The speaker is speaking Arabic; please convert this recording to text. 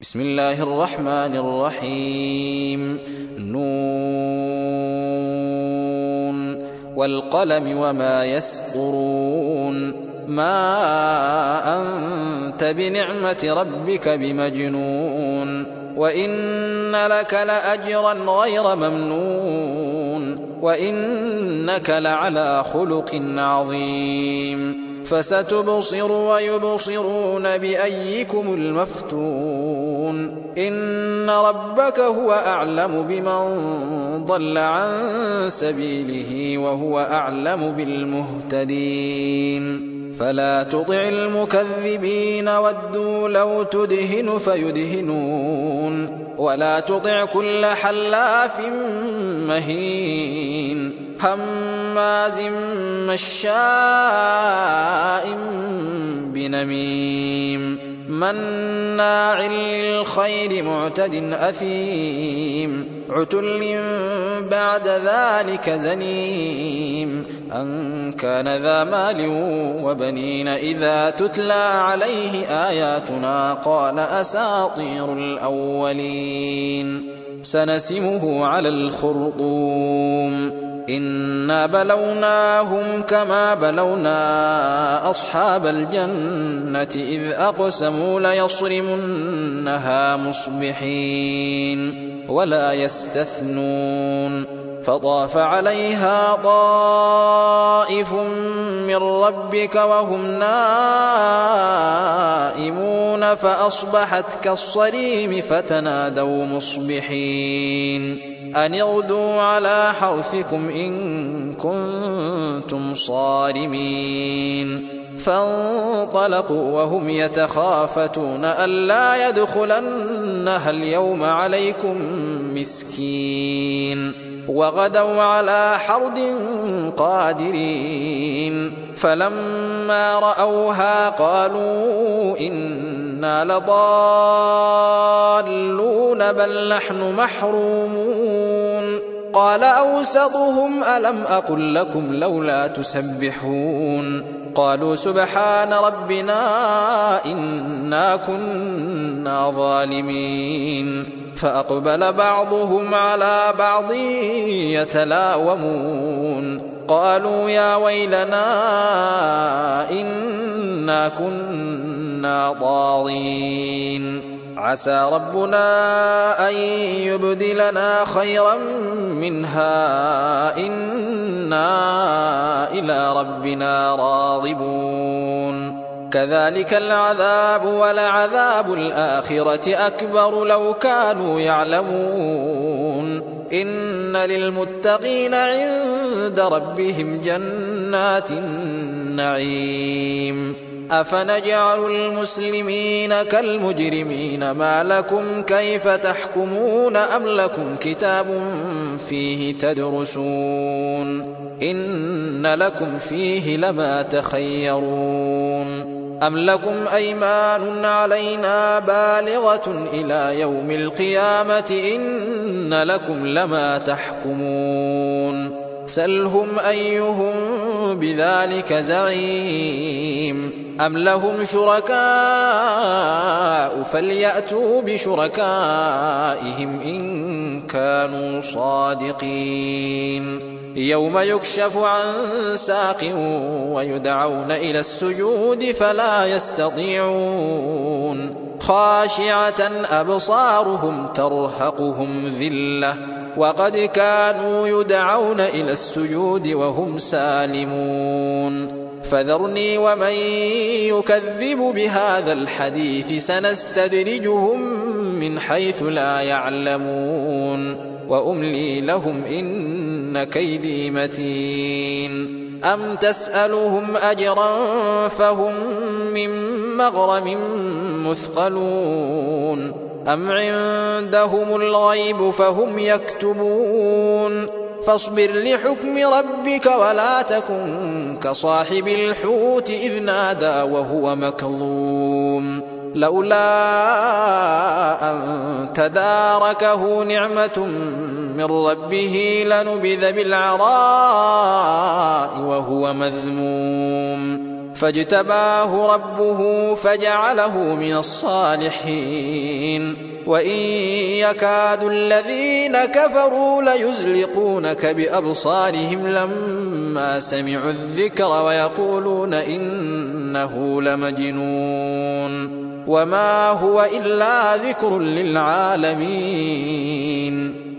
بسم الله الرحمن الرحيم. نون والقلم وما يسطرون. ما أنت بنعمة ربك بمجنون. وإن لك لأجرا غير ممنون. وإنك لعلى خلق عظيم. فستبصر ويبصرون بأيكم المفتون. إن ربك هو أعلم بمن ضل عن سبيله وهو أعلم بالمهتدين. فلا تطع المكذبين ودوا لو تدهن فيدهنون. ولا تطع كل حلاف مهين هماز مشاء بنميم مناع للخير معتد أثيم عتل بعد ذلك زنيم أن كان ذا مال وبنين إذا تتلى عليه آياتنا قال أساطير الأولين. سنسمه على الخرطوم. إنا بلوناهم كما بلونا أصحاب الجنة إذ أقسموا ليصرمنها مصبحين ولا يستثنون. فطاف عليها طائف من ربك وهم نائمون فأصبحت كالصريم فتنادوا مصبحين أن اغدوا على حرثكم إن كنتم صارمين. فانطلقوا وهم يتخافتون ألا يدخلنها اليوم عليكم مسكين وغدوا على حرد قادرين. فلما رأوها قالوا إنا لضالون بل نحن محرومون. قال أوسطهم ألم أقل لكم لولا تسبحون. قالوا سبحان ربنا إنا كنا ظالمين. فأقبل بعضهم على بعض يتلاومون قالوا يا ويلنا إنا كنا طاغين. عسى ربنا أن يبدلنا خيرا منها إنا إلى ربنا راغبون. كذلك العذاب ولعذاب الآخرة أكبر لو كانوا يعلمون. إن للمتقين عند ربهم جنات النعيم. أفنجعل المسلمين كالمجرمين ما لكم كيف تحكمون أم لكم كتاب فيه تدرسون إن لكم فيه لما تخيرون. أم لكم أيمان علينا بالغة إلى يوم القيامة إن لكم لما تحكمون. سلهم أيهم بذلك زعيم. أم لهم شركاء فليأتوا بشركائهم إن كانوا صادقين. يوم يكشف عن ساق ويدعون إلى السجود فلا يستطيعون. خاشعة أبصارهم ترهقهم ذلة وقد كانوا يدعون إلى السجود وهم سالمون. فذرني ومن يكذب بهذا الحديث سنستدرجهم من حيث لا يعلمون وأملي لهم إن كيدي متين. أم تسألهم أجرا فهم من مغرم مثقلون أم عندهم الغيب فهم يكتبون. فاصبر لحكم ربك ولا تكن كصاحب الحوت إذ نادى وهو مكظوم لولا أن تداركه نعمة من ربه لنبذ بالعراء وهو مذموم فاجتباه ربه فجعله من الصالحين وإن يكاد الذين كفروا ليزلقونك بأبصارهم لما سمعوا الذكر ويقولون إنه لمجنون وما هو إلا ذكر للعالمين